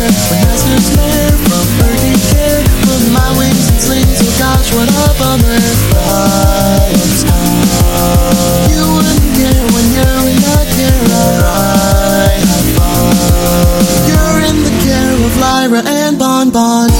When Esther's there from Birdie Care, put my wings in slings, oh gosh, what a bummer. Ryan's gone. You wouldn't care when you're in the care of Ryan. Have fun. You're in the care of Lyra and Bon Bon.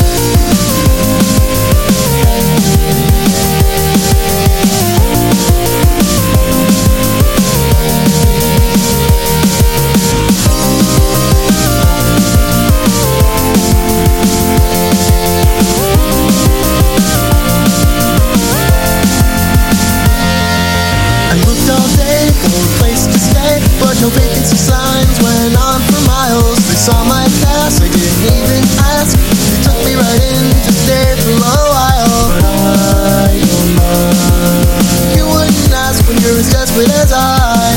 No vacancy signs went on for miles. They saw my pass, I didn't even ask. They took me right in to stay for a while. But I don't mind. You wouldn't ask when you're as desperate as I.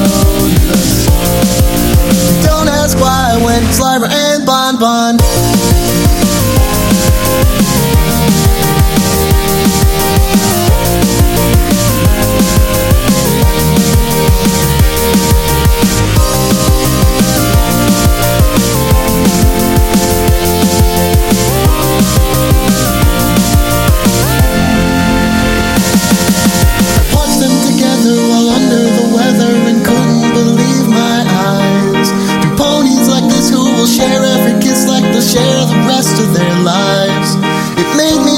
Don't ask why I went with Lyra and Bon Bon. Share every kiss like they'll share the rest of their lives. It made me